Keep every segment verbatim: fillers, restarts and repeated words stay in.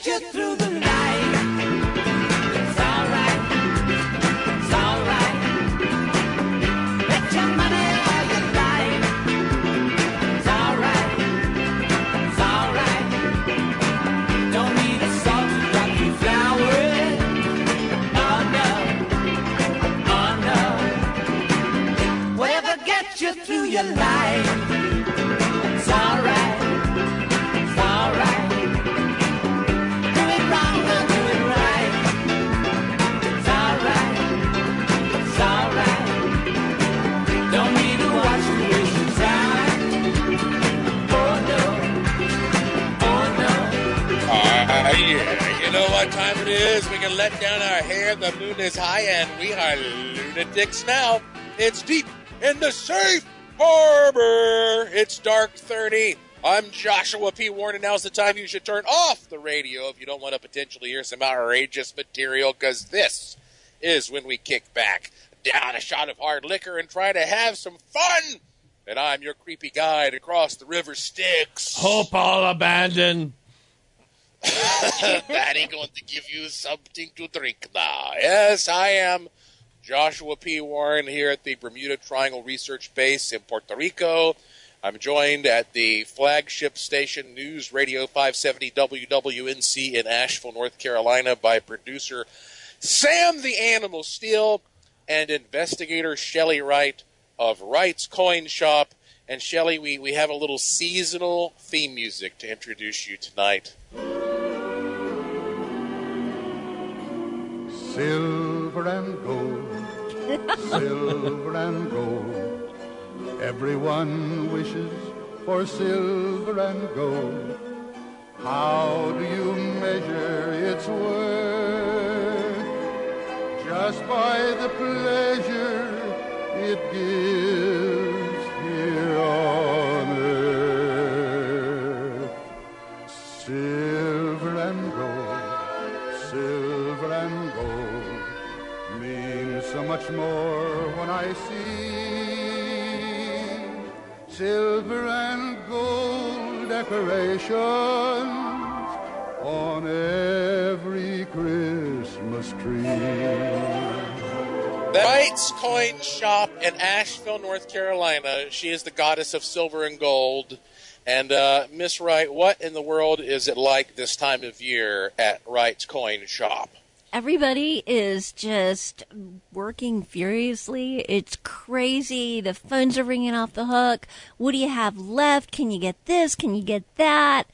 get you through the night. It's alright, it's alright. Bet your money all your life. It's alright, it's alright. Don't need a salt to drop you flowers. Oh no, oh no. Whatever gets you through your life. It's alright, it's alright. Do it wrong or do it right. It's alright, it's alright. Don't need to watch you waste your time. Oh no, oh no. Ah, yeah. You know what time it is? We can let down our hair. The moon is high, and we are lunatics now. It's deep in the safe harbor. It's dark thirty. I'm Joshua P. Warren, and now's the time you should turn off the radio if you don't want to potentially hear some outrageous material, because this is when we kick back, down a shot of hard liquor, and try to have some fun. And I'm your creepy guide across the river Styx. Hope all abandoned. Daddy going to give you something to drink now. Yes, I am Joshua P. Warren here at the Bermuda Triangle Research Base in Puerto Rico. I'm joined at the flagship station News Radio five seventy W W N C in Asheville, North Carolina by producer Sam the Animal Steele and investigator Shelley Wright of Wright's Coin Shop. And Shelley, we, we have a little seasonal theme music to introduce you tonight. Silver and gold, silver and gold. Everyone wishes for silver and gold. How do you measure its worth? Just by the pleasure it gives here on earth. Silver and gold, silver and gold means so much more when I see silver and gold decorations on every Christmas tree. Wright's Coin Shop in Asheville, North Carolina. She is the goddess of silver and gold. And uh, Miss Wright, what in the world is it like this time of year at Wright's Coin Shop? Everybody is just working furiously. It's crazy. The phones are ringing off the hook. What do you have left? Can you get this? Can you get that?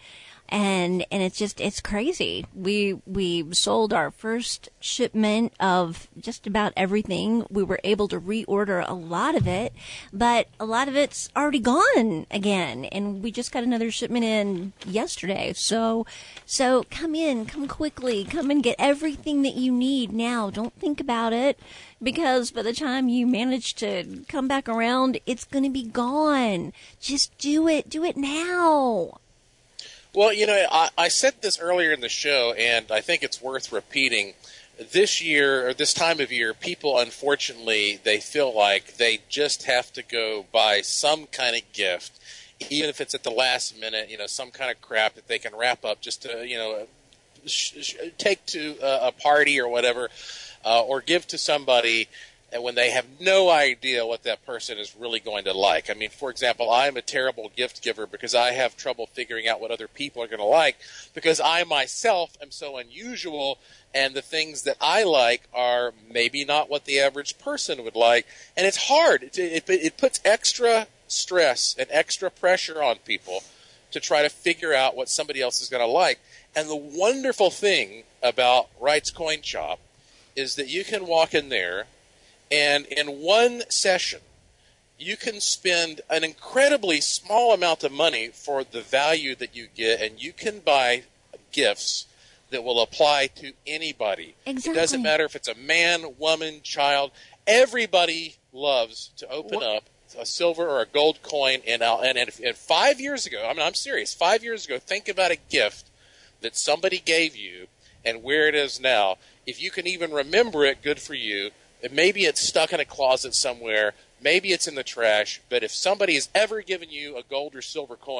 And and it's just, it's crazy. We we sold our first shipment of just about everything. We were able to reorder a lot of it, but a lot of it's already gone again. And we just got another shipment in yesterday. So so come in, come quickly, come and get everything that you need now. Don't think about it, because by the time you manage to come back around, it's going to be gone. Just do it. Do it now. Well, you know, I, I said this earlier in the show, and I think it's worth repeating. This year, or this time of year, people, unfortunately, they feel like they just have to go buy some kind of gift, even if it's at the last minute, you know, some kind of crap that they can wrap up just to, you know, sh- sh- take to a, a party or whatever, uh, or give to somebody and when they have no idea what that person is really going to like. I mean, for example, I'm a terrible gift giver because I have trouble figuring out what other people are going to like, because I myself am so unusual, and the things that I like are maybe not what the average person would like. And it's hard. It, it, it puts extra stress and extra pressure on people to try to figure out what somebody else is going to like. And the wonderful thing about Wright's Coin Shop is that you can walk in there, and in one session, you can spend an incredibly small amount of money for the value that you get, and you can buy gifts that will apply to anybody. Exactly. It doesn't matter if it's a man, woman, child. Everybody loves to open what? up a silver or a gold coin. And, and, and, and five years ago, I mean, I'm serious, five years ago, think about a gift that somebody gave you and where it is now. If you can even remember it, good for you. Maybe it's stuck in a closet somewhere. Maybe it's in the trash. But if somebody has ever given you a gold or silver coin,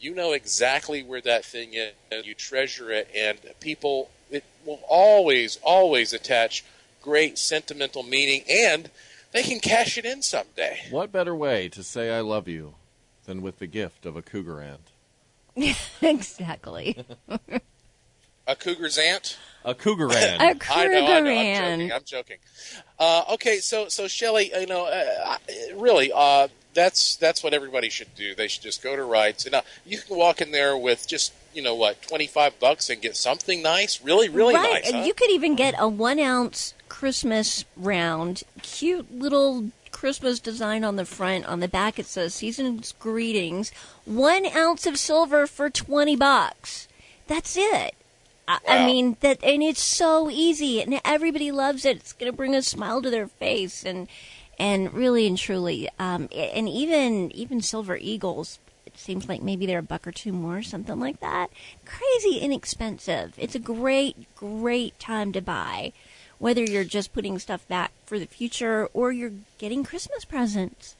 You know exactly where that thing is. You treasure it, and people, it will always, always attach great sentimental meaning, and they can cash it in someday. What better way to say I love you than with the gift of a cougar ant? Exactly. A cougar's aunt? A cougar ant. A I cougar know, I know. I'm ant. joking. I'm joking. Uh, okay, so so Shelley, you know, uh, really, uh, that's that's what everybody should do. They should just go to Wright's. Now you can walk in there with just you know what, twenty-five bucks and get something nice. Really, really right. nice. Huh? You could even get a one ounce Christmas round, cute little Christmas design on the front. On the back, it says "Season's Greetings." One ounce of silver for twenty bucks. That's it. I, I Wow. mean that, and it's so easy, and everybody loves it. It's going to bring a smile to their face, and and really and truly, um, and even even Silver Eagles. It seems like maybe they're a buck or two more, something like that. Crazy inexpensive. It's a great, great time to buy, whether you're just putting stuff back for the future or you're getting Christmas presents.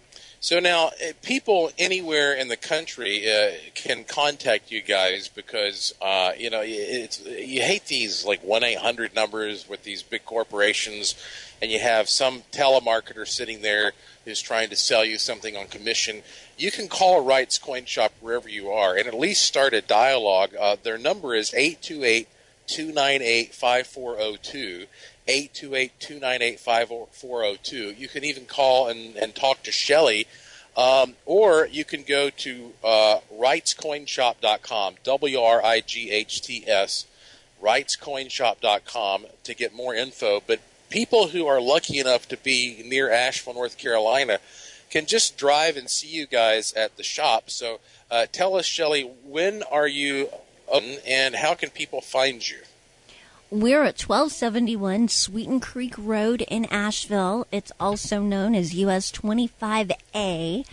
So now, uh, people anywhere in the country uh, can contact you guys because uh, you know it's you hate these like one eight hundred numbers with these big corporations, and you have some telemarketer sitting there who's trying to sell you something on commission. You can call Wright's Coin Shop wherever you are and at least start a dialogue. Uh, their number is eight two eight, two nine eight, five four zero two. eight two eight, two nine eight, five four zero two. You can even call and, and talk to Shelley, um, or you can go to uh, Wrights Coin Shop dot com, W R I G H T S, Wrights Coin Shop dot com to get more info. But people who are lucky enough to be near Asheville, North Carolina, can just drive and see you guys at the shop. So uh, tell us, Shelley, when are you open and how can people find you? We're at twelve seventy-one Sweeten Creek Road in Asheville. It's also known as U S twenty-five A.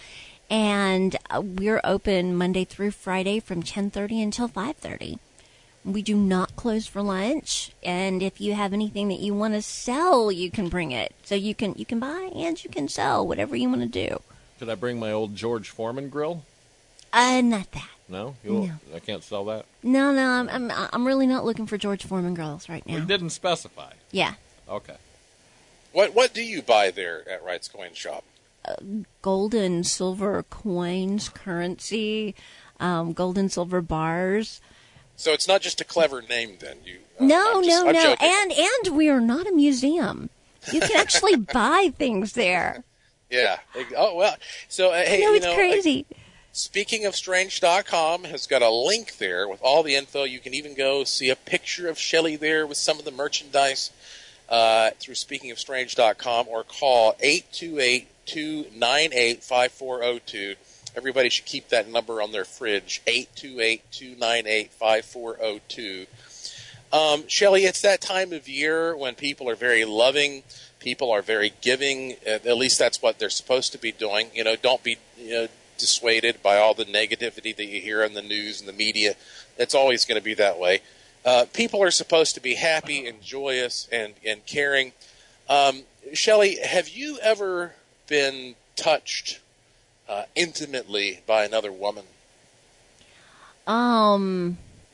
And uh, we're open Monday through Friday from ten thirty until five thirty. We do not close for lunch. And if you have anything that you want to sell, you can bring it. So you can you can buy and you can sell whatever you want to do. Could I bring my old George Foreman grill? Uh, not that. No? You No. I can't sell that? No, no, I'm I'm, I'm really not looking for George Foreman grills right We now. didn't specify. Yeah. Okay. What what do you buy there at Wright's Coin Shop? Gold and silver coins, currency, um, gold and silver bars. So it's not just a clever name, then. You uh, No, I'm just- no, I'm no. joking. And and we are not a museum. You can actually buy things there. yeah. Oh well. So uh, hey, No, you it's know, crazy. uh, speaking of Strange dot com has got a link there with all the info. You can even go see a picture of Shelley there with some of the merchandise uh, through Speaking of Strange dot com, or call eight two eight, two nine eight, five four zero two. Everybody should keep that number on their fridge, eight two eight, two nine eight, five four zero two. Um, Shelley, it's that time of year when people are very loving, people are very giving. At least that's what they're supposed to be doing. You know, don't be you know, dissuaded by all the negativity that you hear on the news and the media. It's always going to be that way. Uh, people are supposed to be happy and joyous and, and caring. Um, Shelley, have you ever been touched uh, intimately by another woman? Um,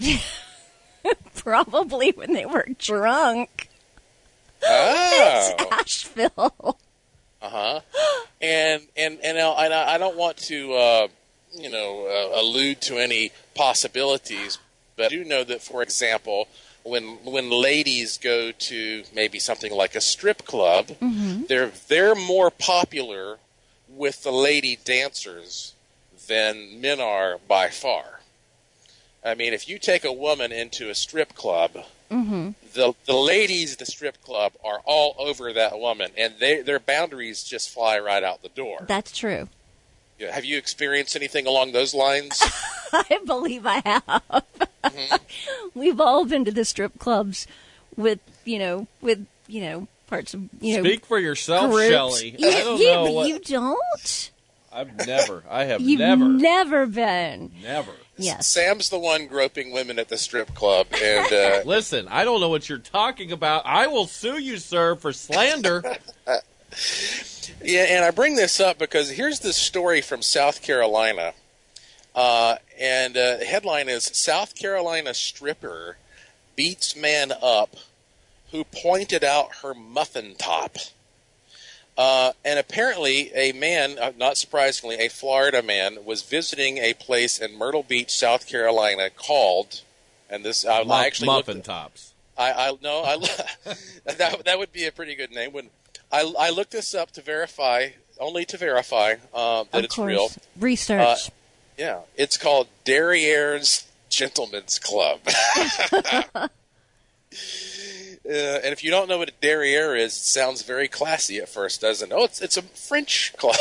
probably when they were drunk. Oh. It's Asheville. Uh-huh. And and and now, and I I don't want to uh, you know uh, allude to any possibilities, but I do know that, for example, when when ladies go to maybe something like a strip club, Mm-hmm. they're they're more popular with the lady dancers than men are by far. I mean, if you take a woman into a strip club, Mm-hmm. the the ladies at the strip club are all over that woman, and they, their boundaries just fly right out the door. That's true. Yeah, have you experienced anything along those lines? I believe I have. Mm-hmm. We've all been to the strip clubs with, you know, with, you know, parts of, you know, Speak for yourself, groups. Shelley. You, I don't you, know what... you don't? I've never. I have You've never. never been. Never. Yes. Sam's the one groping women at the strip club, and uh, Listen, I don't know what you're talking about. I will sue you, sir, for slander. yeah, and I bring this up because here's this story from South Carolina, uh, and uh, the headline is South Carolina stripper beats man up who pointed out her muffin top. Uh, and apparently a man, uh, not surprisingly, a Florida man, was visiting a place in Myrtle Beach, South Carolina called, and this I, Muff, I actually muffin looked, tops. I, I no, I that that would be a pretty good name. When I, I looked this up to verify, only to verify uh, that Of it's course. real. Research. Uh, yeah, it's called Derriere's Gentlemen's Club. Uh, and if you don't know what a derriere is, it sounds very classy at first, doesn't it? Oh, it's, it's a French club.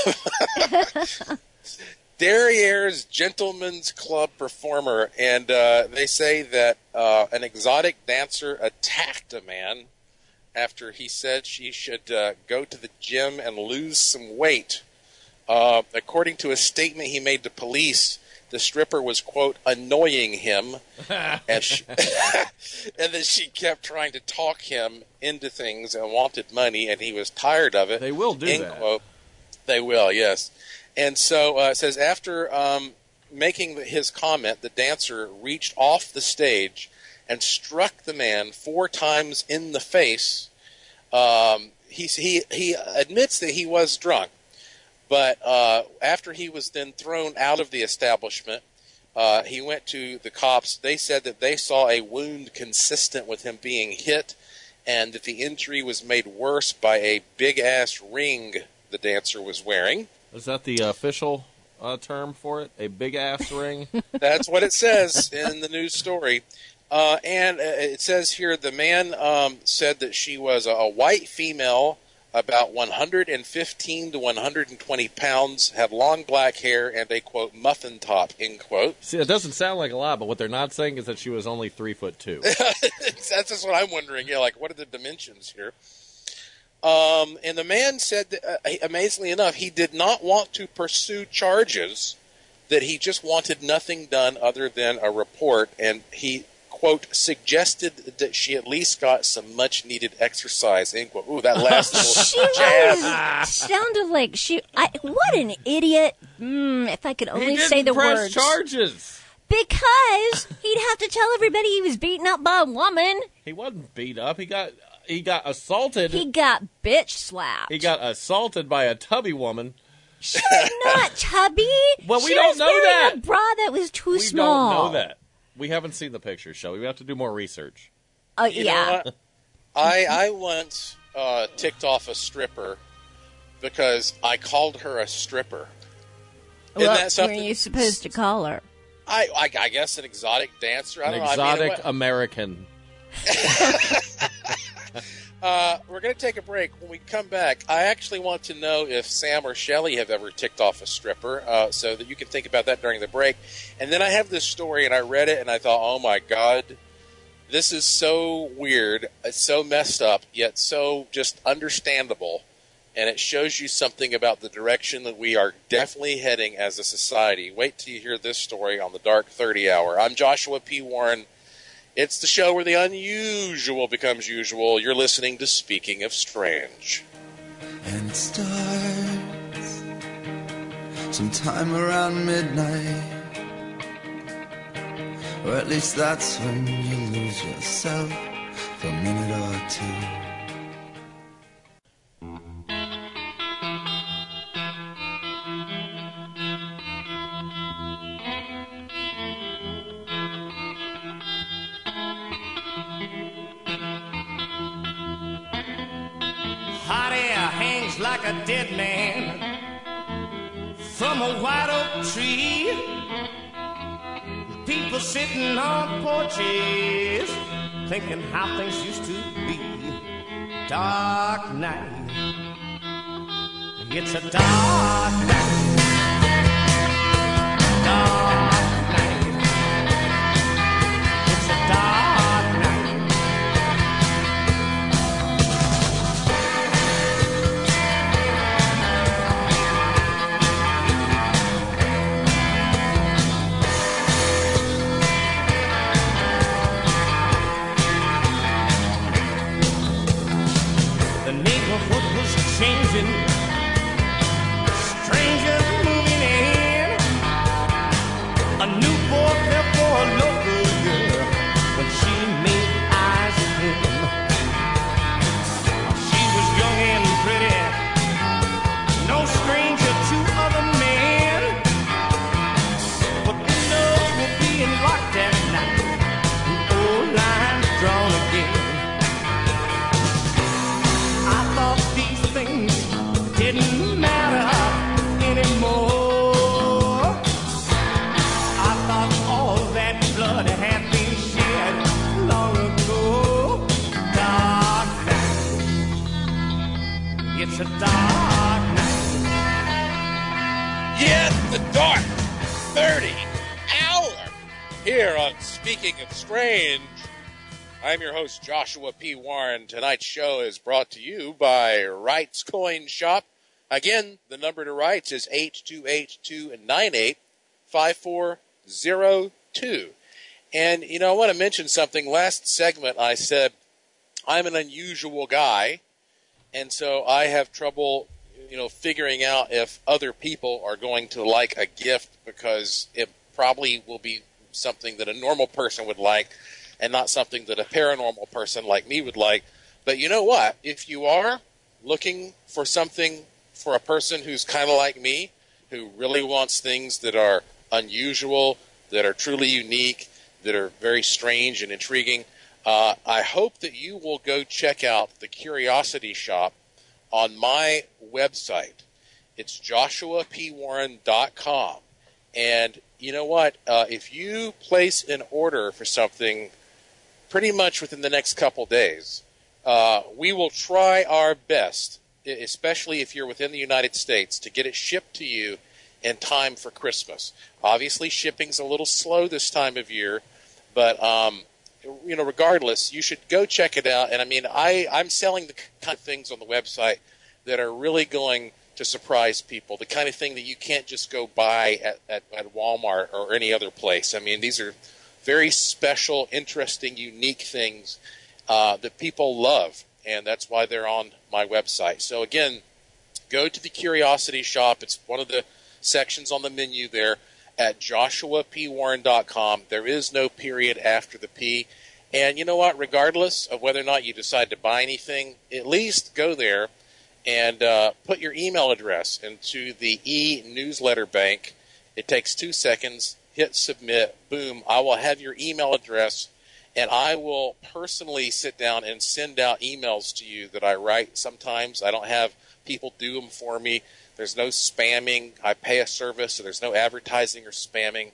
Derriere's Gentlemen's Club performer, and uh, they say that uh, an exotic dancer attacked a man after he said she should uh, go to the gym and lose some weight. Uh, according to a statement he made to police, the stripper was, quote, annoying him, and, she, and then she kept trying to talk him into things and wanted money, and he was tired of it. They will do end that. Quote. They will, yes. And so uh, it says, after um, making his comment, the dancer reached off the stage and struck the man four times in the face. Um, he, he, he admits that he was drunk. But uh, after he was then thrown out of the establishment, uh, he went to the cops. They said that they saw a wound consistent with him being hit, and that the injury was made worse by a big-ass ring the dancer was wearing. Is that the official uh, term for it? A big-ass ring? That's what it says in the news story. Uh, and uh, it says here the man um, said that she was a, a white female, about one hundred fifteen to one hundred twenty pounds, had long black hair, and a, quote, muffin top, end quote. See, it doesn't sound like a lot, but what they're not saying is that she was only three foot two. That's just what I'm wondering. Yeah, like, what are the dimensions here? Um, and the man said, that, uh, amazingly enough, he did not want to pursue charges, that he just wanted nothing done other than a report, and he, quote, suggested that she at least got some much-needed exercise, end quote. Ooh, that last She little jab. was, sounded like she. I, what an idiot! Mm, if I could only he didn't say the press words. charges. Because he'd have to tell everybody he was beaten up by a woman. He wasn't beat up. He got he got assaulted. He got bitch slapped. He got assaulted by a tubby woman. She's not tubby. Well, we she don't was know wearing that. a bra that was too we small. don't know that. We haven't seen the pictures, shall we? We have to do more research. Oh You know yeah. what? I, I once uh, ticked off a stripper because I called her a stripper. Isn't What that were something? you supposed to call her? I, I, I guess an exotic dancer. I An don't know. I exotic mean, what- American. uh, we're going to take a break. When we come back, I actually want to know if Sam or Shelley have ever ticked off a stripper, uh, so that you can think about that during the break. And then I have this story, and I read it, and I thought, oh my God, this is so weird, it's so messed up, yet so just understandable. And it shows you something about the direction that we are definitely heading as a society. Wait till you hear this story on the Dark thirty Hour. I'm Joshua P. Warren. It's the show where the unusual becomes usual. You're listening to Speaking of Strange. And it starts sometime around midnight, or at least that's when you lose yourself for a minute or two. Hot air hangs like a dead man from a white oak tree. People sitting on porches thinking how things used to be. Dark night. It's a dark night. Dark night. It's a dark night. The neighborhood was changing, strangers moving in. It's a dark night. Yes, the dark thirty hour here on Speaking of Strange. I'm your host, Joshua P. Warren. Tonight's show is brought to you by Wright's Coin Shop. Again, the number to Wright's is eight two eight two nine eight five four zero two. And, you know, I want to mention something. Last segment I said I'm an unusual guy, and so I have trouble, you know, figuring out if other people are going to like a gift because it probably will be something that a normal person would like and not something that a paranormal person like me would like. But you know what? If you are looking for something for a person who's kind of like me, who really wants things that are unusual, that are truly unique, that are very strange and intriguing, uh, I hope that you will go check out the Curiosity Shop on my website. It's joshua p warren dot com. And you know what? Uh, if you place an order for something pretty much within the next couple days, uh, we will try our best, especially if you're within the United States, to get it shipped to you in time for Christmas. Obviously, shipping's a little slow this time of year, but um, you know, regardless, you should go check it out. And I mean, I, I'm selling the kind of things on the website that are really going to surprise people, the kind of thing that you can't just go buy at, at, at Walmart or any other place. I mean, these are very special, interesting, unique things uh, that people love, and that's why they're on my website. So again, go to the Curiosity Shop. It's one of the sections on the menu there at joshua p warren dot com. There is no period after the P. And you know what? Regardless of whether or not you decide to buy anything, at least go there and uh, put your email address into the e-newsletter bank. It takes two seconds. Hit submit. Boom. I will have your email address, and I will personally sit down and send out emails to you that I write sometimes. I don't have people do them for me. There's no spamming. I pay a service, so there's no advertising or spamming.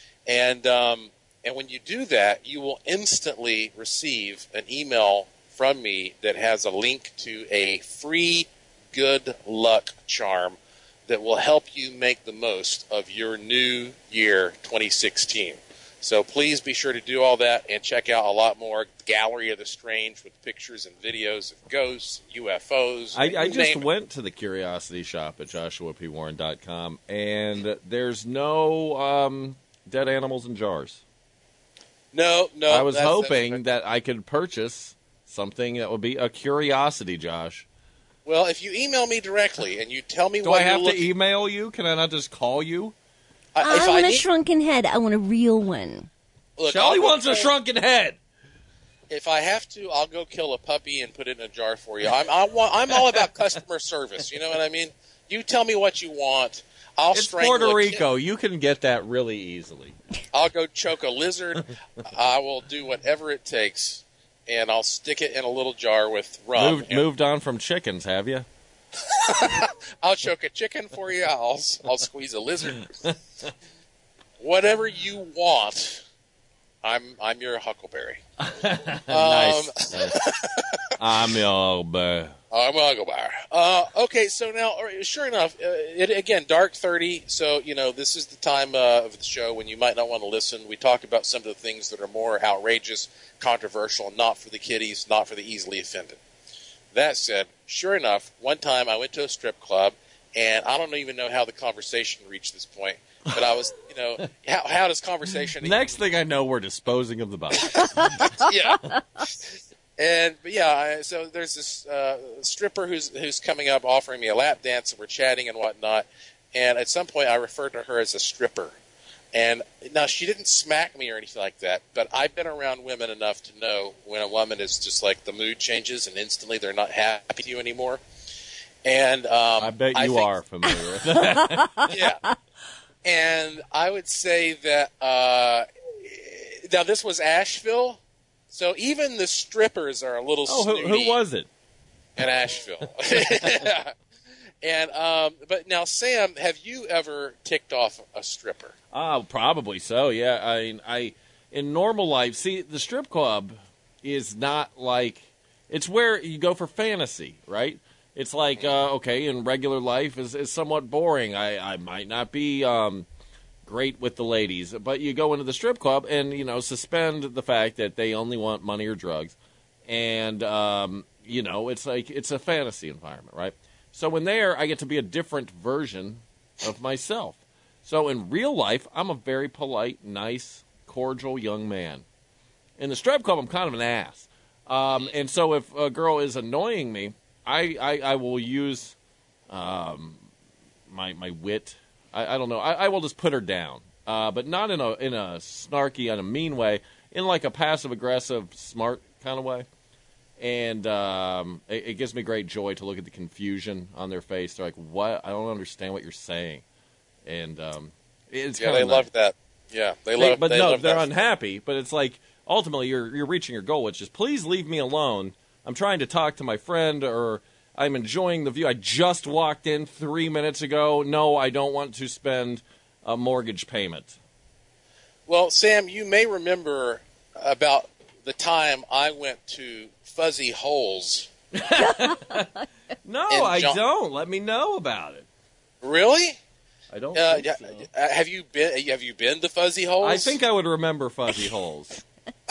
And um, and when you do that, you will instantly receive an email from me that has a link to a free good luck charm that will help you make the most of your new year twenty sixteen. So please be sure to do all that and check out a lot more Gallery of the Strange with pictures and videos of ghosts, U F Os. I, I just it. went to the Curiosity Shop at joshua p warren dot com, and there's no um, dead animals in jars. No, no. I was that's, hoping that's, that I could purchase something that would be a curiosity, Josh. Well, if you email me directly and you tell me Do what I have you're to looking, email you? Can I not just call you? I, I if want I a need, shrunken head. I want a real one. look, Shelly I'll go wants a kill- shrunken head. If I have to, I'll go kill a puppy and put it in a jar for you. I'm I want, I'm all about customer service. You know what I mean? You tell me what you want. I'll It's strangle Puerto a Rico. You can get that really easily. kid. I'll go choke a lizard. I will do whatever it takes, and I'll stick it in a little jar with rum. Moved, moved on from chickens, have you? I'll choke a chicken for you. I'll I'll squeeze a lizard. Whatever you want, I'm I'm your huckleberry. Nice. nice. I'm your bear. I'm a huckleberry. Uh, okay, so now, all right, sure enough, uh, it, again, dark thirty. So you know, this is the time uh, of the show when you might not want to listen. We talk about some of the things that are more outrageous, controversial, not for the kiddies, not for the easily offended. That said, sure enough, one time I went to a strip club, and I don't even know how the conversation reached this point, but I was, you know, how, how does conversation... Next thing I know, we're disposing of the body. Yeah. And, but yeah, I- so there's this uh, stripper who's who's coming up offering me a lap dance, and we're chatting and whatnot, and at some point I referred to her as a stripper. And now she didn't smack me or anything like that, but I've been around women enough to know when a woman is just like the mood changes and instantly they're not happy with you anymore. And um, I bet I you think, are familiar with that. yeah. And I would say that uh, now this was Asheville, so even the strippers are a little Oh, who, snooty who was it? in Asheville. And um, but now, Sam, have you ever ticked off a stripper? Oh, probably so. Yeah, I, I, in normal life, see, the strip club is not like it's where you go for fantasy, right? It's like, uh, okay, in regular life is, is somewhat boring. I, I might not be um, great with the ladies, but you go into the strip club and, you know, suspend the fact that they only want money or drugs. And, um, you know, it's like, it's a fantasy environment, right? So when there, I get to be a different version of myself. So in real life, I'm a very polite, nice, cordial young man. In the strip club, I'm kind of an ass. Um, and so if a girl is annoying me, I, I, I will use um, my my wit. I, I don't know. I, I will just put her down, uh, but not in a in a snarky, in a mean way, in like a passive-aggressive, smart kind of way. And um, it, it gives me great joy to look at the confusion on their face. They're like, what? I don't understand what you're saying. And um, it's yeah, kind they of love that. Yeah, they they, love. But they no, love they're that. unhappy. But it's like ultimately you're you're reaching your goal, which is please leave me alone. I'm trying to talk to my friend, or I'm enjoying the view. I just walked in three minutes ago. No, I don't want to spend a mortgage payment. Well, Sam, you may remember about the time I went to Fuzzy Holes. No, And I John- don't. Let me know about it. Really? I don't Uh, think yeah, so. uh, have you been? Have you been to Fuzzy Holes? I think I would remember Fuzzy Holes.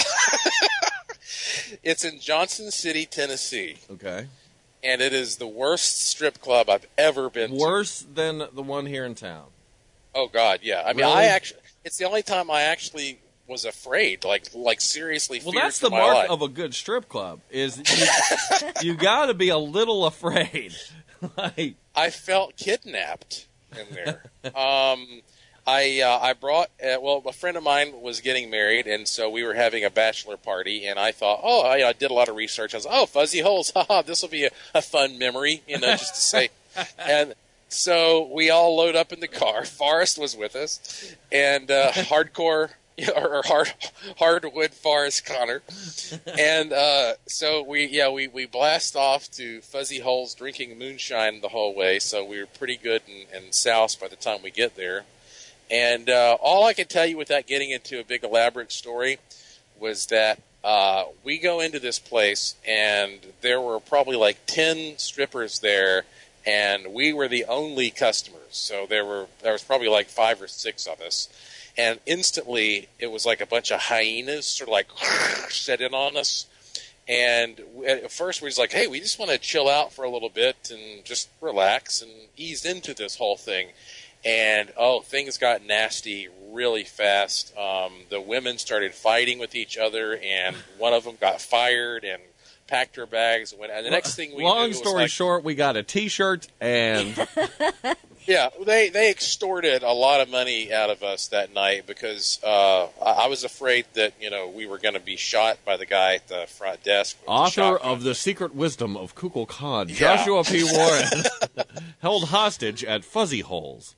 It's in Johnson City, Tennessee, Okay. and it is the worst strip club I've ever been to. Worse than the one here in town. Oh God, yeah. I mean, Really? I actually. It's the only time I actually was afraid, like, like seriously. Well, feared that's for the my mark life. of a good strip club. Is you, you got to be a little afraid. Like, I felt kidnapped in there. um, I uh, I brought uh, well, a friend of mine was getting married, and so we were having a bachelor party, and I thought, oh, I, I did a lot of research. I was, oh, Fuzzy Holes, haha, this will be a, a fun memory, you know, just to say. And so we all load up in the car. Forrest was with us, and uh, hardcore. Or hard, hardwood Forrest Connor, and uh, so we yeah we, we blast off to Fuzzy Holes, drinking moonshine the whole way. So we were pretty good and, and soused by the time we get there. And uh, all I can tell you without getting into a big elaborate story was that uh, we go into this place and there were probably like ten strippers there, and we were the only customers. So there were there was probably like five or six of us. And instantly, it was like a bunch of hyenas sort of like set in on us. And at first, we was like, hey, we just want to chill out for a little bit and just relax and ease into this whole thing. And, oh, things got nasty really fast. Um, the women started fighting with each other, and one of them got fired and packed her bags. And, went, and the next thing we long knew story was like, short, we got a T-shirt and yeah, they they extorted a lot of money out of us that night because uh, I, I was afraid that you know we were going to be shot by the guy at the front desk. with the author shotgun. of The Secret Wisdom of Kukulkan, Yeah. Joshua P. Warren, held hostage at Fuzzy Holes.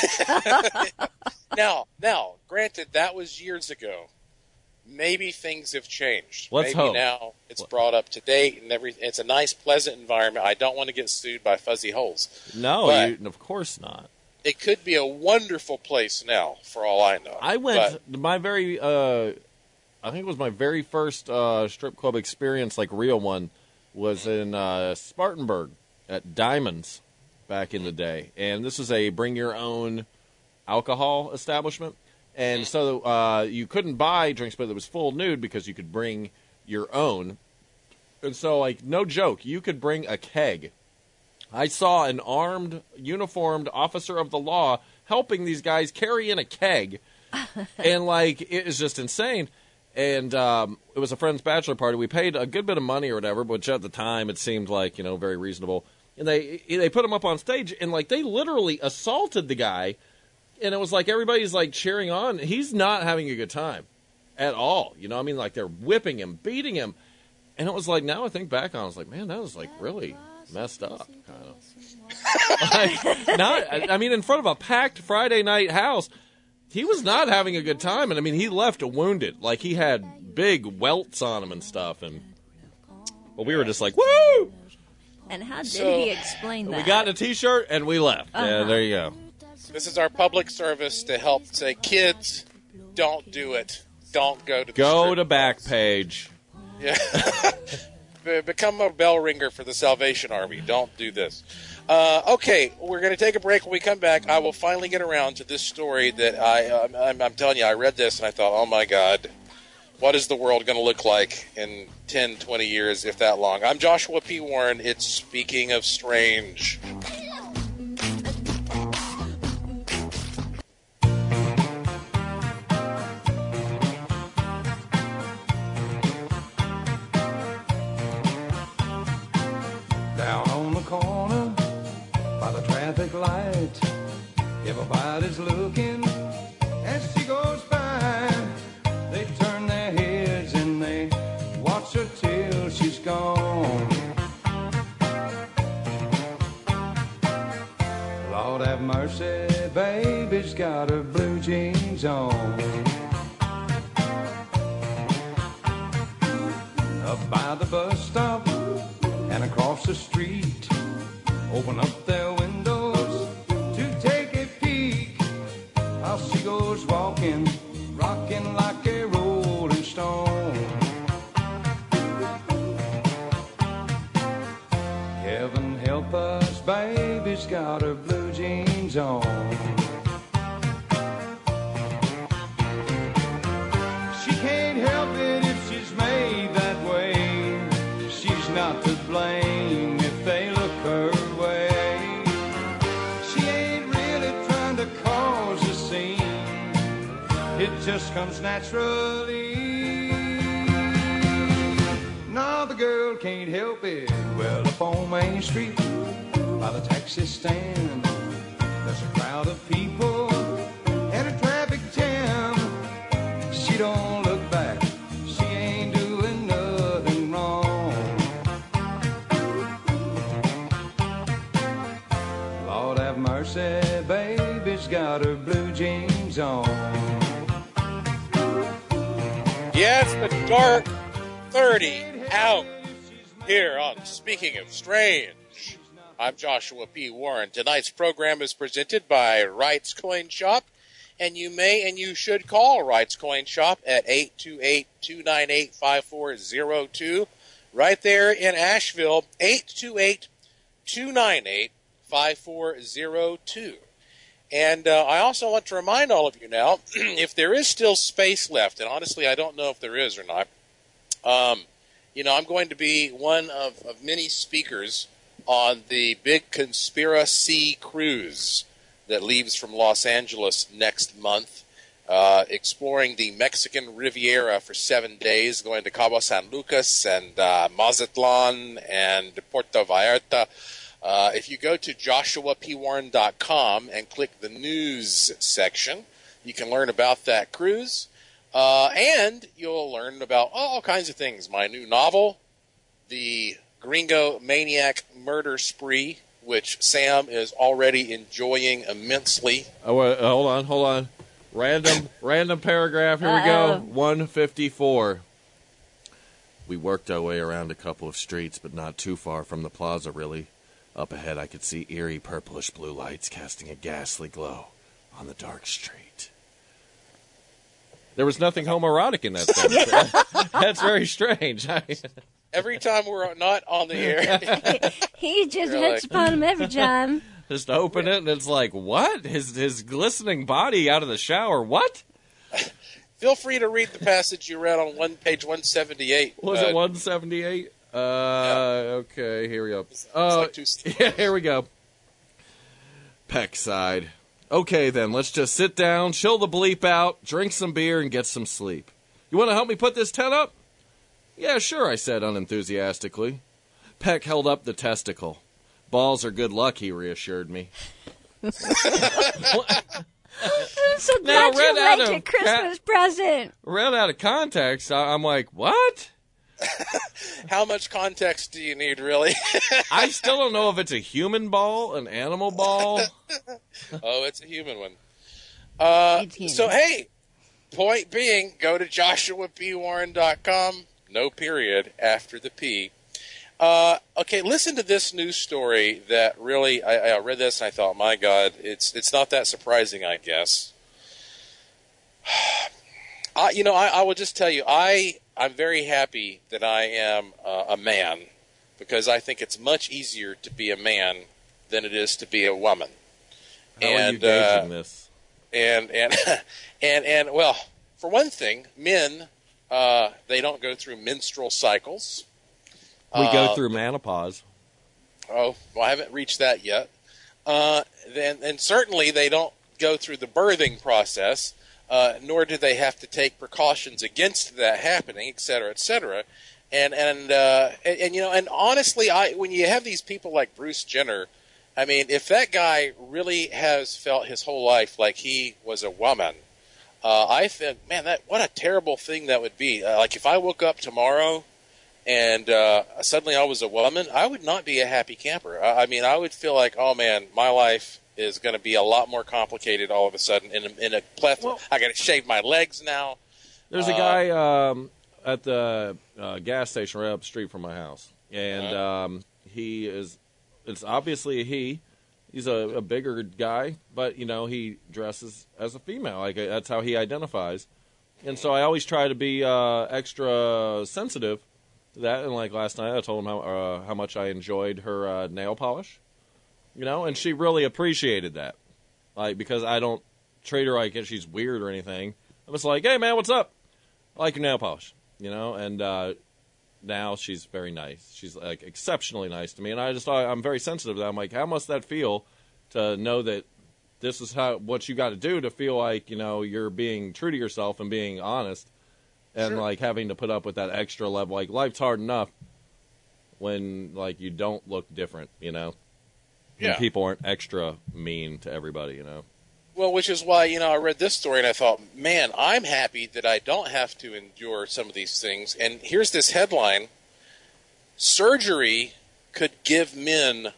Now, now, granted, that was years ago. Maybe things have changed. Let's Maybe hope. now it's brought up to date and everything. It's a nice, pleasant environment. I don't want to get sued by Fuzzy Holes. No, But- you, of course not. It could be a wonderful place now, for all I know. I went But, my very, uh, I think it was my very first uh, strip club experience, like real one, was in uh, Spartanburg at Diamonds back in the day, and this was a bring your own alcohol establishment, and so uh, you couldn't buy drinks, but it was full nude because you could bring your own, and so like no joke, you could bring a keg. I saw an armed, uniformed officer of the law helping these guys carry in a keg. And, like, it was just insane. And um, it was a friend's bachelor party. We paid a good bit of money or whatever, which at the time it seemed like, you know, very reasonable. And they they put him up on stage, and, like, they literally assaulted the guy. And it was like everybody's, like, cheering on. He's not having a good time at all. You know, I mean, like, they're whipping him, beating him. And it was like, now I think back on it, I was like, man, that was, like, really messed up, kind of. Like, not, I mean, in front of a packed Friday night house, he was not having a good time. And, I mean, he left wounded. Like, he had big welts on him and stuff. And well, we were just like, woo! And how did So- he explain that? We got a T-shirt, and we left. Yeah, Uh-huh. there you go. This is our public service to help say, kids, don't do it. Don't go to the Go strip to clubs. Backpage. Yeah. be- become a bell ringer for the Salvation Army. Don't do this. Uh, okay, we're going to take a break. When we come back, I will finally get around to this story that I, uh, I'm, I'm telling you, I read this and I thought, oh my God, what is the world going to look like in ten, twenty years, if that long? I'm Joshua P. Warren. It's Speaking of Strange. Down on the corner by the traffic light, everybody's looking as she goes by. They turn their heads and they watch her till she's gone. Lord have mercy, baby's got her blue jeans on. Up by the bus stop and across the street, open up their windows to take a peek. How she goes walking, rocking like a rolling stone. Heaven help us, baby's got her blue jeans on. She can't help it if she's made that way. She's not to blame if they look her way. She ain't really trying to cause a scene. It just comes naturally. No, the girl can't help it. Well, up on Main Street by the taxi stand, there's a crowd of people and a traffic jam. She don't look back. She ain't doing nothing wrong. Lord have mercy, baby's got her blue jeans on. Yeah, it's the dark thirty out here on Speaking of Strange. I'm Joshua P. Warren. Tonight's program is presented by Wright's Coin Shop, and you may and you should call Wright's Coin Shop at eight two eight, two nine eight, five four zero two. Right there in Asheville, eight two eight, two nine eight, five four zero two. And uh, I also want to remind all of you now, if there is still space left, and honestly I don't know if there is or not, um, you know, I'm going to be one of, of many speakers on the big Conspiracy cruise that leaves from Los Angeles next month, uh, exploring the Mexican Riviera for seven days, going to Cabo San Lucas and uh, Mazatlan and Puerto Vallarta. Uh, if you go to joshua p warren dot com and click the news section, you can learn about that cruise, uh, and you'll learn about all kinds of things. My new novel, The Gringo Maniac Murder Spree, which Sam is already enjoying immensely. Oh, uh, hold on, hold on. Random, random paragraph. Here we Uh-oh. go. one fifty-four. We worked our way around a couple of streets, but not too far from the plaza, really. Up ahead, I could see eerie purplish blue lights casting a ghastly glow on the dark street. There was nothing homoerotic in that sentence. That's very strange. Every time we're not on the air, He just You're hooks like- upon him every time. Just open it, and it's like, what? His his glistening body out of the shower. What? feel free to read the passage you read on one page one seventy-eight. Was uh, it one seventy-eight? Uh, okay, here we go. It's Oh, like two- yeah, here we go. Peck sighed. Okay, then, let's just sit down, chill the bleep out, drink some beer, and get some sleep. You want to help me put this tent up? Yeah, sure, I said unenthusiastically. Peck held up the testicle. Balls are good luck, he reassured me. I'm so Now, glad read you out liked of- a Christmas present. Read out of context, I- I'm like, what? How much context do you need, really? I still don't know if it's a human ball, an animal ball. Oh, it's a human one. Uh, It's human. so, hey, point being, go to joshua p warren dot com, no period after the P. Uh, okay, listen to this news story that really, I, I read this and I thought, my God, it's it's not that surprising, I guess. I, you know, I, I will just tell you, I, I'm very happy that I am uh, a man, because I think it's much easier to be a man than it is to be a woman. How and, are you gauging uh, this? And and and and well, for one thing, men uh, they don't go through menstrual cycles. We go Uh, through menopause. Oh, well, I haven't reached that yet. Uh, then, and certainly they don't go through the birthing process, uh, nor do they have to take precautions against that happening, et cetera, et cetera. And and, uh, and and you know, and honestly, I when you have these people like Bruce Jenner, I mean, if that guy really has felt his whole life like he was a woman, uh, I think, man, that what a terrible thing that would be. Uh, like if I woke up tomorrow and uh, suddenly I was a woman, I would not be a happy camper. I, I mean, I would feel like, oh man, my life is going to be a lot more complicated all of a sudden. In a, in a plethora, Well- I got to shave my legs now. There's a Uh, guy um, at the uh, gas station right up the street from my house, and um, he is. It's obviously a he. He's a, a bigger guy, but you know he dresses as a female. Like that's how he identifies, and so I always try to be uh, extra sensitive to that. And like last night, I told him how uh, how much I enjoyed her uh, nail polish, you know, and she really appreciated that. Like because I don't treat her like she's weird or anything. I'm just like, hey man, what's up? I like your nail polish, you know, and uh, now she's very nice. She's like exceptionally nice to me, and I just I'm very sensitive to that. I'm like, how must that feel to know that this is how what you got to do to feel like you know you're being true to yourself and being honest, and Sure. like having to put up with that extra level. Like life's hard enough when like you don't look different, you know. Yeah. And people aren't extra mean to everybody, you know. Well, which is why, you know, I read this story and I thought, man, I'm happy that I don't have to endure some of these things. And here's this headline: surgery could give men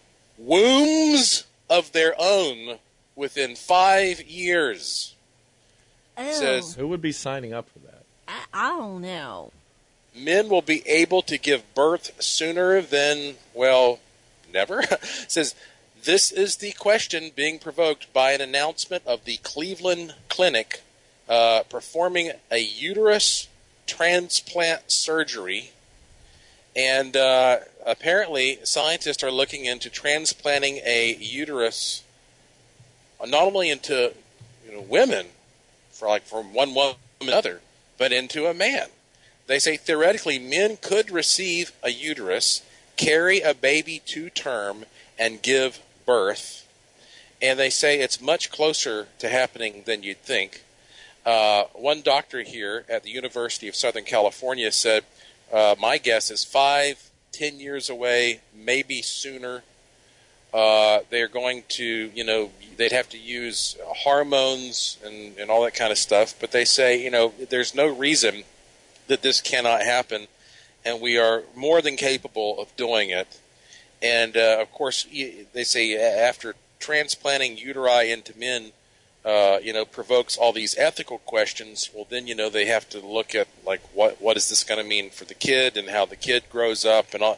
wombs of their own within five years. Oh, Says- Who would be signing up for that? I, I don't know. Men will be able to give birth sooner than, well, never. Says, this is the question being provoked by an announcement of the Cleveland Clinic uh, performing a uterus transplant surgery. And uh, apparently scientists are looking into transplanting a uterus uh, not only into you know, women, for like from one woman to another, but into a man. They say theoretically men could receive a uterus, carry a baby to term, and give birth. And they say it's much closer to happening than you'd think. Uh, one doctor here at the University of Southern California said, uh, my guess is five, ten years away, maybe sooner. Uh, they're going to, you know, they'd have to use hormones and, and all that kind of stuff. But they say, you know, there's no reason that this cannot happen, and we are more than capable of doing it. And, uh, of course, they say after transplanting uteri into men, uh, you know, provokes all these ethical questions, well, then, you know, they have to look at, like, what what is this going to mean for the kid and how the kid grows up and all.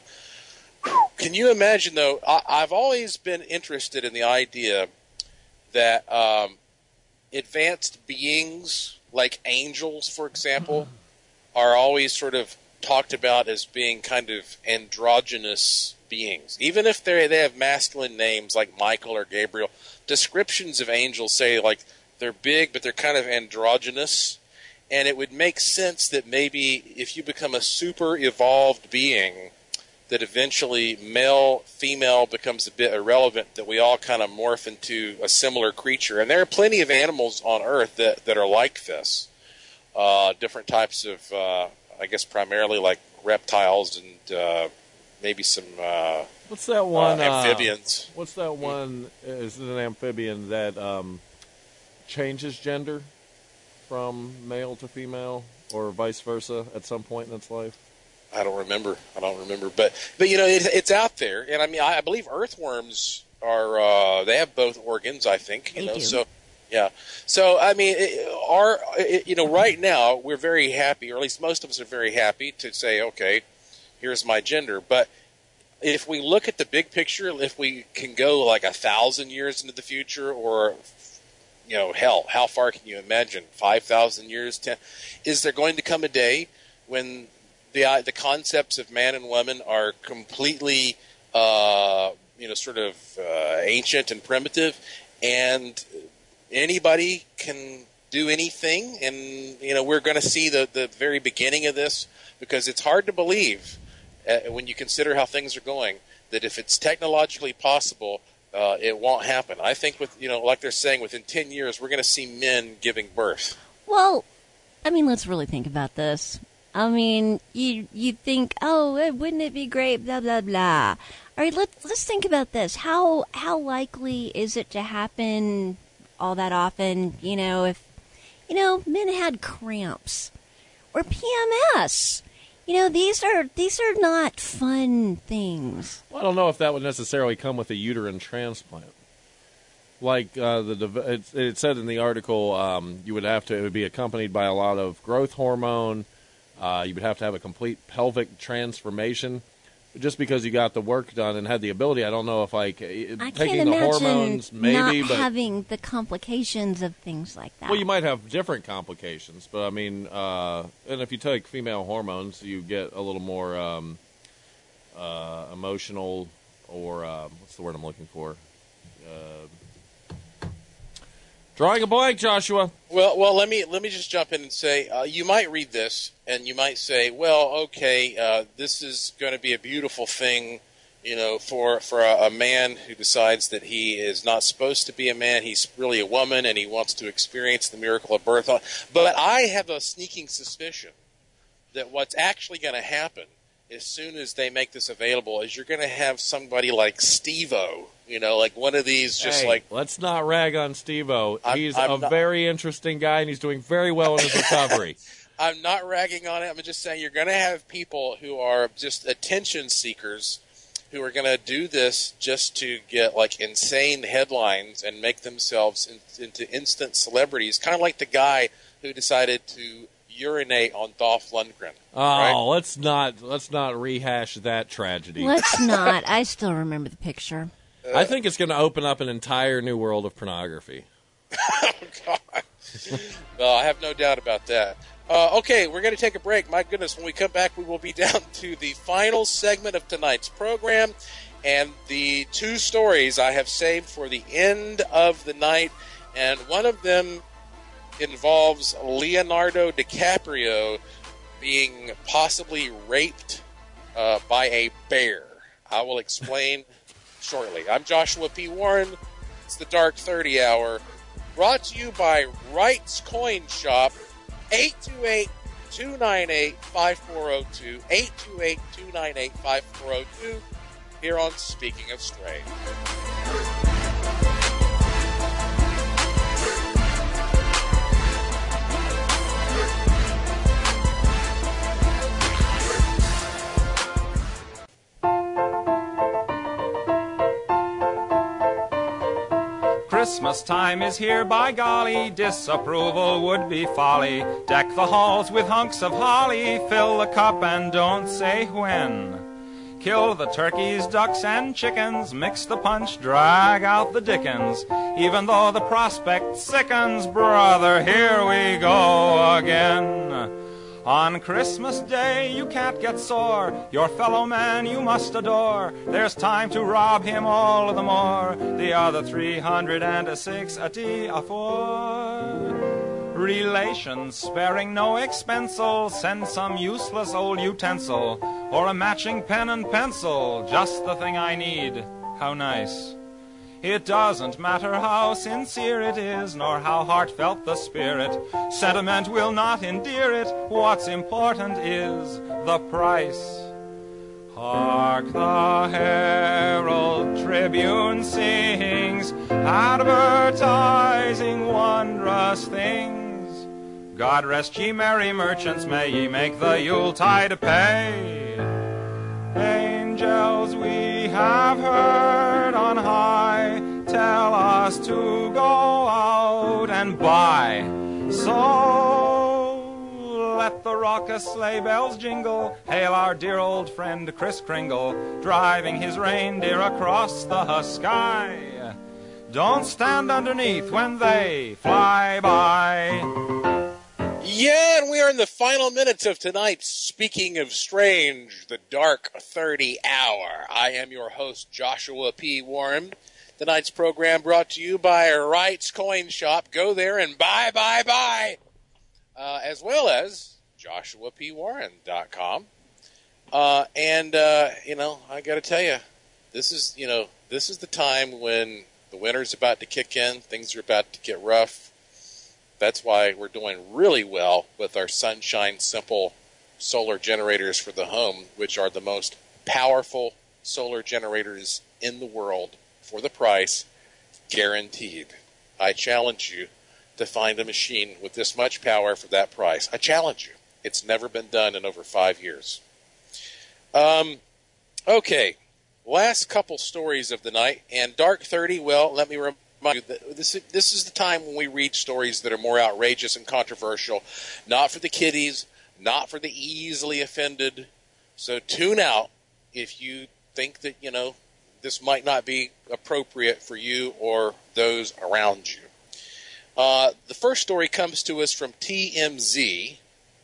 Can you imagine, though, I, I've always been interested in the idea that um, advanced beings, like angels, for example, are always sort of talked about as being kind of androgynous beings. Even if they they have masculine names like Michael or Gabriel, descriptions of angels say like they're big but they're kind of androgynous, and it would make sense that maybe if you become a super evolved being, that eventually male female becomes a bit irrelevant, that we all kind of morph into a similar creature. And there are plenty of animals on Earth that, that are like this. Uh, different types of, uh, I guess, primarily like reptiles and uh, maybe some uh, What's that one? uh, uh, amphibians. what's that one? Is it an amphibian that um, changes gender from male to female, or vice versa, at some point in its life? I don't remember. I don't remember. But, but you know, it, it's out there. And I mean, I, I believe earthworms are, uh, they have both organs, I think. You They know, do. so, yeah. So, I mean, it, our, it, you know, right now, we're very happy, or at least most of us are very happy to say, okay, here's my gender. But if we look at the big picture, if we can go like a thousand years into the future, or, you know, hell, how far can you imagine? five thousand years? ten Is there going to come a day when the uh, the concepts of man and woman are completely, uh, you know, sort of uh, ancient and primitive, and anybody can do anything. And you know, we're going to see the the very beginning of this, because it's hard to believe uh, when you consider how things are going that if it's technologically possible, uh, it won't happen. I think with you know, like they're saying, within ten years, we're going to see men giving birth. Well, I mean, let's really think about this. I mean, you you think, oh, wouldn't it be great? Blah blah blah. All right, let's let's think about this. How how likely is it to happen all that often? You know, if you know men had cramps or P M S. You know, these are these are not fun things. Well, I don't know if that would necessarily come with a uterine transplant. Like uh, the it, it said in the article, um, you would have to it would be accompanied by a lot of growth hormone. Uh, you would have to have a complete pelvic transformation. Just because you got the work done and had the ability, I don't know if like I taking the hormones, maybe, not but having the complications of things like that. well, you might have different complications, but I mean, uh, and if you take female hormones, you get a little more um, uh, emotional, or uh, what's the word I'm looking for? Uh, drawing a blank, Joshua. Well, well, let me let me just jump in and say, uh, you might read this and you might say, well, okay, uh, this is going to be a beautiful thing, you know, for for a, a man who decides that he is not supposed to be a man, he's really a woman, and he wants to experience the miracle of birth. But I have a sneaking suspicion that what's actually going to happen as soon as they make this available is you're going to have somebody like Steve-O, you know, like one of these just hey, like... Let's not rag on Steve-O. I'm, He's I'm a not, very interesting guy, and he's doing very well in his recovery. I'm not ragging on it. I'm just saying you're going to have people who are just attention seekers who are going to do this just to get like insane headlines and make themselves in, into instant celebrities, kind of like the guy who decided to urinate on Dolph Lundgren. Oh, right? let's not let's not rehash that tragedy. Let's not. I still remember the picture. Uh, I think it's going to open up an entire new world of pornography. Oh, God. Well, I have no doubt about that. Uh, okay, we're going to take a break. My goodness, when we come back, we will be down to the final segment of tonight's program and the two stories I have saved for the end of the night. And one of them involves Leonardo DiCaprio being possibly raped uh, by a bear. I will explain shortly. I'm Joshua P. Warren. It's the Dark thirty Hour, brought to you by Wright's Coin Shop, eight two eight, two nine eight, five four zero two, eight two eight, two nine eight, five four zero two, here on Speaking of Stray. Christmas time is here, by golly, disapproval would be folly. Deck the halls with hunks of holly, fill the cup and don't say when. Kill the turkeys, ducks, and chickens, mix the punch, drag out the dickens. Even though the prospect sickens, brother, here we go again. On Christmas Day you can't get sore, your fellow man you must adore. There's time to rob him all the more, the other three hundred and sixty a four. Relations sparing no expensel, send some useless old utensil, or a matching pen and pencil, just the thing I need. How nice. It doesn't matter how sincere it is, nor how heartfelt the spirit. Sentiment will not endear it. What's important is the price. Hark, the Herald Tribune sings, advertising wondrous things. God rest ye merry merchants, may ye make the Yuletide pay. Angels we have heard on high tell us to go out and buy. So let the raucous sleigh bells jingle, hail our dear old friend Kris Kringle, driving his reindeer across the sky. Don't stand underneath when they fly by. Yeah, and we are in the final minutes of tonight's Speaking of Strange, the Dark thirty Hour. I am your host, Joshua P. Warren. Tonight's program brought to you by Wright's Coin Shop. Go there and buy, buy, buy. Uh, as well as joshua p warren dot com. Uh, and, uh, you know, I got to tell you, this is, you know, this is the time when the winter's about to kick in. Things are about to get rough. That's why we're doing really well with our Sunshine Simple solar generators for the home, which are the most powerful solar generators in the world for the price, guaranteed. I challenge you to find a machine with this much power for that price. I challenge you. It's never been done in over five years. Um, okay, last couple stories of the night, and Dark thirty, well, let me remind This is, this is the time when we read stories that are more outrageous and controversial, not for the kiddies, not for the easily offended. So tune out if you think that, you know, this might not be appropriate for you or those around you. Uh, the first story comes to us from T M Z.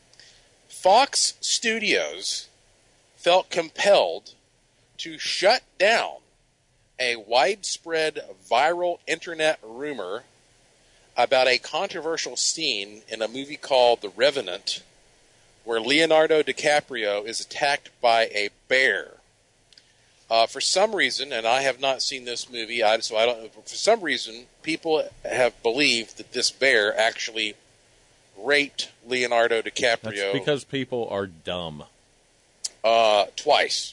Fox Studios felt compelled to shut down a widespread viral internet rumor about a controversial scene in a movie called The Revenant, where Leonardo DiCaprio is attacked by a bear. Uh, for some reason, and I have not seen this movie, I, so I don't. For some reason, people have believed that this bear actually raped Leonardo DiCaprio. That's because people are dumb. Uh, twice.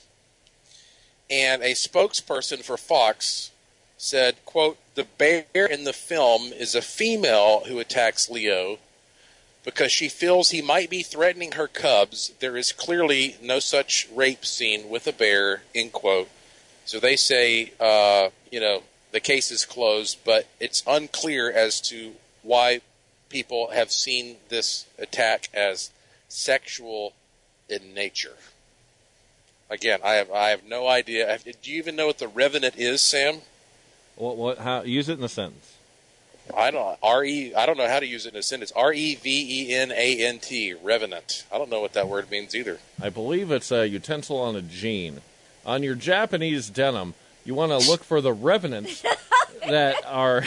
And a spokesperson for Fox said, quote, "The bear in the film is a female who attacks Leo because she feels he might be threatening her cubs. There is clearly no such rape scene with a bear," end quote. So they say, uh, you know, the case is closed, but it's unclear as to why people have seen this attack as sexual in nature. Again, I have I have no idea. Do you even know what the Revenant is, Sam? What? What? How? Use it in a sentence. I don't R E. I don't know how to use it in a sentence. R E V E N A N T. Revenant. I don't know what that word means either. I believe it's a utensil on a jean. On your Japanese denim, you want to look for the revenants that are.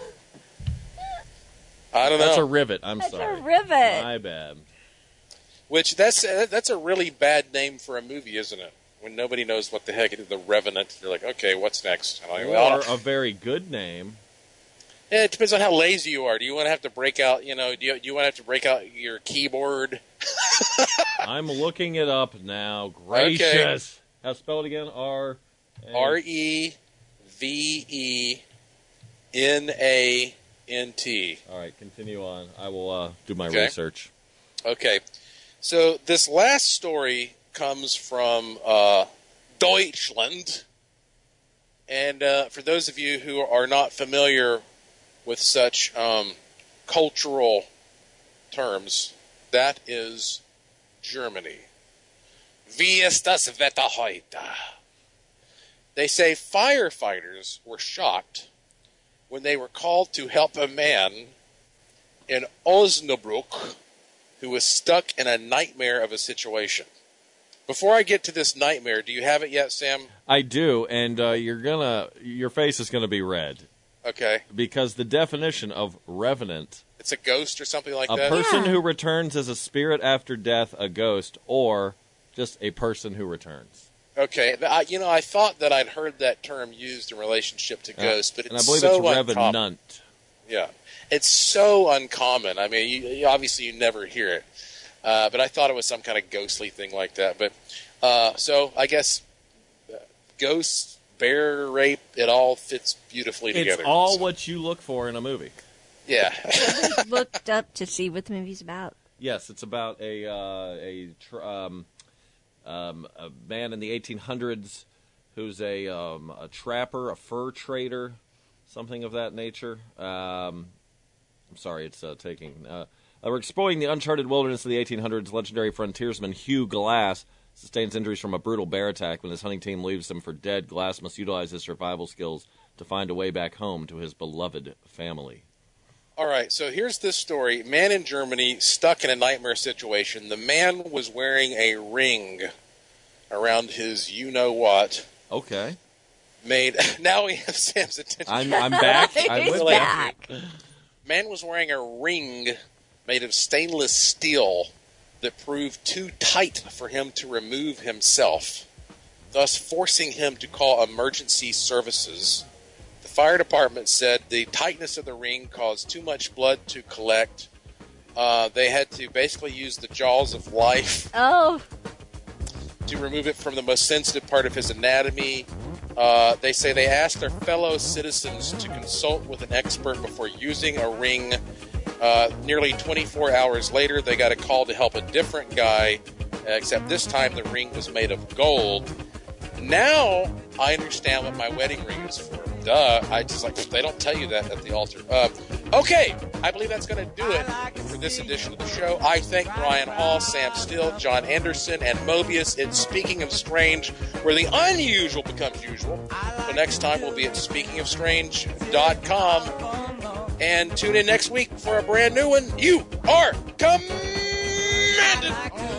I don't know. That's a rivet. I'm That's sorry. a rivet. My bad. Which that's that's a really bad name for a movie, isn't it? When nobody knows what the heck it is, the Revenant. You're like, okay, what's next? And I'm like, well, Or a very good name. yeah, it depends on how lazy you are. Do you want to have to break out? You know, do you, do you want to have to break out your keyboard? I'm looking it up now. Gracious. Okay. How spell it again? R. R E V E N A N T. All right, continue on. I will uh, do my Okay. research. Okay. So this last story comes from uh, Deutschland. And uh, for those of you who are not familiar with such um, cultural terms, that is Germany. Wie ist das Wetter heute? They say firefighters were shocked when they were called to help a man in Osnabrück who was stuck in a nightmare of a situation. Before I get to this nightmare, do you have it yet, Sam? I do, and uh, you're gonna, your face is gonna be red Okay. because the definition of revenant, It's a ghost or something like a that? person Yeah. who returns as a spirit after death, a ghost, or just a person who returns. Okay. I, you know, I thought that I'd heard that term used in relationship to ghosts, but it's and I believe so it's uncommon. revenant. Yeah. It's so uncommon. I mean, you, you, obviously you never hear it. Uh, but I thought it was some kind of ghostly thing like that. But uh, so I guess uh, ghosts, bear rape, it all fits beautifully together. It's all So, what you look for in a movie. yeah. Looked up to see what the movie's about. Yes, it's about a uh, a tr- um, um, a man in the eighteen hundreds who's a um, a trapper, a fur trader, something of that nature. Um, I'm sorry, it's uh, taking. Uh, uh, we're exploring the uncharted wilderness of the eighteen hundreds. Legendary frontiersman Hugh Glass sustains injuries from a brutal bear attack. When his hunting team leaves him for dead, Glass must utilize his survival skills to find a way back home to his beloved family. All right, so here's this story. Man in Germany stuck in a nightmare situation. The man was wearing a ring around his you-know-what. Okay. Made now we have Sam's attention. I'm, I'm back. I'm He's with back. Man was wearing a ring made of stainless steel that proved too tight for him to remove himself, thus forcing him to call emergency services. The fire department said the tightness of the ring caused too much blood to collect. Uh, they had to basically use the jaws of life Oh, to remove it from the most sensitive part of his anatomy. Uh, they say they asked their fellow citizens to consult with an expert before using a ring. Uh, nearly twenty-four hours later, they got a call to help a different guy, except this time the ring was made of gold. Now I understand what my wedding ring is for. Duh. I just like, they don't tell you that at the altar. Uh, okay, I believe that's going to do it for this edition of the show. I thank Brian Hall, Sam Still, John Anderson, and Mobius in Speaking of Strange, where the unusual becomes usual. So next time we'll be at speaking of strange dot com. And tune in next week for a brand new one. You are commanded!